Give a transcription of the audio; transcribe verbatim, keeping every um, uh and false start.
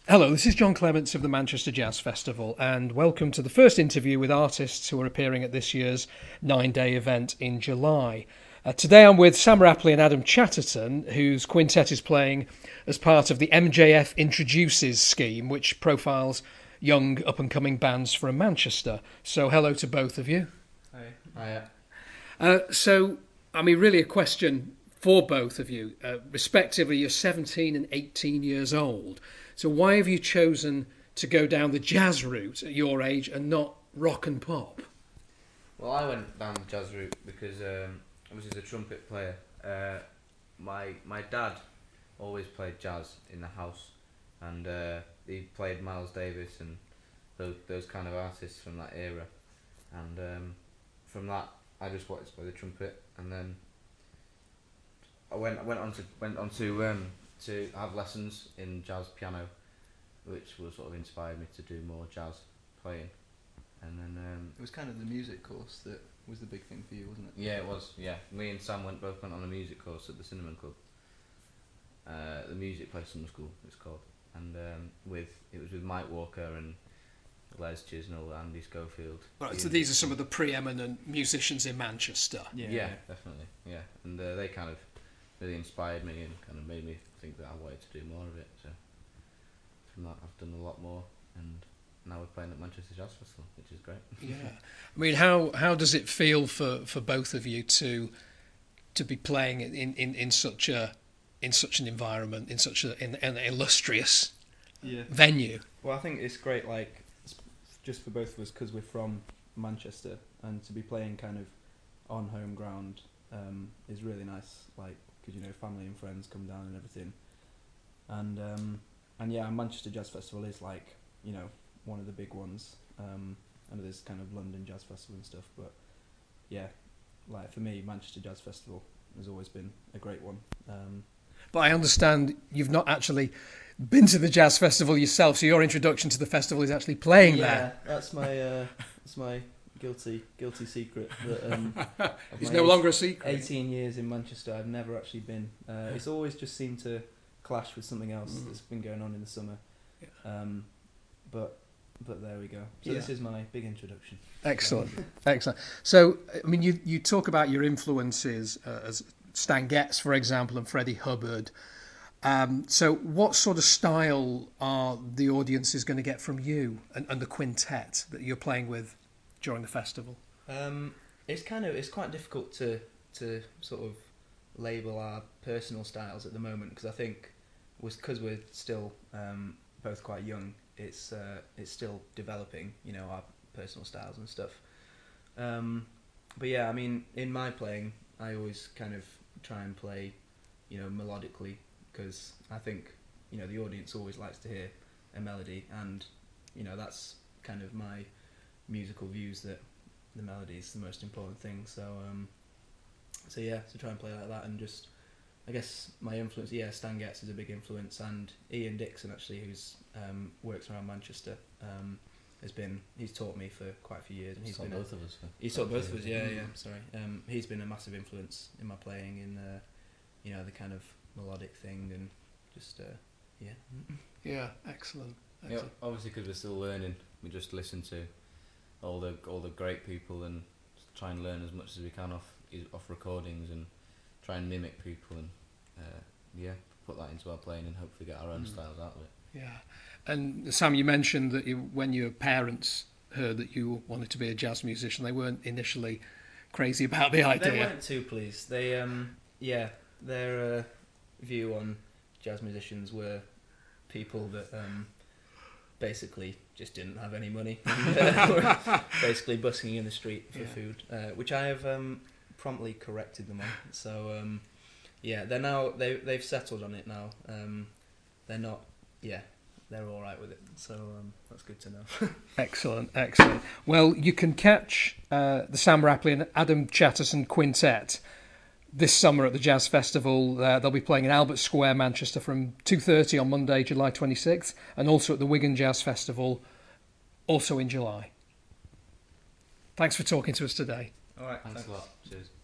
Hello, this is John Clements of the Manchester Jazz Festival, and welcome to the first interview with artists who are appearing at this year's nine-day event in July. Uh, today I'm with Sam Rapley and Adam Chatterton, whose quintet is playing as part of the M J F Introduces scheme, which profiles young, up-and-coming bands from Manchester. So hello to both of you. Hi. Hiya. Uh, so, I mean, really a question for both of you. Uh, respectively, you're seventeen and eighteen years old. So why have you chosen to go down the jazz route at your age and not rock and pop? Well, I went down the jazz route because um, I was just a trumpet player. Uh, my my dad always played jazz in the house, and uh, he played Miles Davis and those those kind of artists from that era. And um, from that, I just wanted to play the trumpet, and then I went I went on to went on to um, to have lessons in jazz piano, which was sort of inspired me to do more jazz playing. And then um, it was kind of the music course that was the big thing for you, wasn't it? Yeah, it was. Yeah, me and Sam went both went on a music course at the Cinnamon Club. Uh, the Music Place Summer School, it's called, and um, with it was with Mike Walker and Les Chisnell, Andy Schofield. Right, so these are some of the preeminent musicians in Manchester. Yeah, yeah, definitely. Yeah, and uh, they kind of really inspired me and kind of made me think that I wanted to do more of it. So from that, I've done a lot more, and now we're playing at Manchester Jazz Festival, which is great. Yeah, I mean, how how does it feel for, for both of you to to be playing in, in, in such a in such an environment, in such a, in, an illustrious yeah. venue? Well, I think it's great, like just for both of us, because we're from Manchester, and to be playing kind of on home ground um, is really nice. Like, because you know, family and friends come down and everything, and um, and yeah, Manchester Jazz Festival is like, you know, one of the big ones. Um, I know there's kind of London Jazz Festival and stuff, but yeah, like for me, Manchester Jazz Festival has always been a great one. Um, but I understand you've not actually been to the Jazz Festival yourself, so your introduction to the festival is actually playing yeah, there. Yeah, that's my uh, that's my guilty guilty secret. That, um, it's no longer a secret. eighteen years in Manchester, I've never actually been. Uh, it's always just seemed to clash with something else mm. that's been going on in the summer. Yeah. Um, but but there we go. So yeah. This is my big introduction. Excellent, excellent. So I mean, you you talk about your influences uh, as Stan Getz, for example, and Freddie Hubbard. Um, so what sort of style are the audiences going to get from you and, and the quintet that you're playing with during the festival? Um, it's kind of it's quite difficult to to sort of label our personal styles at the moment, because I think was because we're still um, both quite young. It's uh, it's still developing, you know, our personal styles and stuff. Um, but yeah, I mean, in my playing, I always kind of try and play, you know, melodically, because I think, you know, the audience always likes to hear a melody, and you know, that's kind of my musical views, that the melody is the most important thing. So um, so yeah, to try and play like that, and just, I guess my influence, yeah, Stan Getz is a big influence, and Ian Dixon actually, who's um, works around Manchester, um, has been he's taught me for quite a few years, and he's, he's been taught both a, of us. For he's taught both of us, yeah, yeah. Sorry, um, he's been a massive influence in my playing, in uh, you know, the kind of melodic thing, and just uh, yeah, yeah, excellent. excellent. Yeah, obviously because we're still learning, we just listen to all the all the great people and try and learn as much as we can off off recordings, and try and mimic people, and uh, yeah, put that into our playing and hopefully get our own mm. styles out of it. Yeah, and Sam, you mentioned that you, when your parents heard that you wanted to be a jazz musician, they weren't initially crazy about the idea. They weren't too pleased. They, um, yeah, their uh, view on jazz musicians were people that um, basically just didn't have any money, and, uh, were basically busking in the street for yeah. food, uh, which I have um, promptly corrected them on. So um, yeah, they're now they they've settled on it now. Um, they're not. Yeah, they're all right with it, so um, that's good to know. Excellent, excellent. Well, you can catch uh, the Sam Rapley and Adam Chatterton Quintet this summer at the Jazz Festival. Uh, they'll be playing in Albert Square, Manchester, from two thirty on Monday, July twenty-sixth, and also at the Wigan Jazz Festival, also in July. Thanks for talking to us today. All right, thanks, thanks. a lot. Cheers.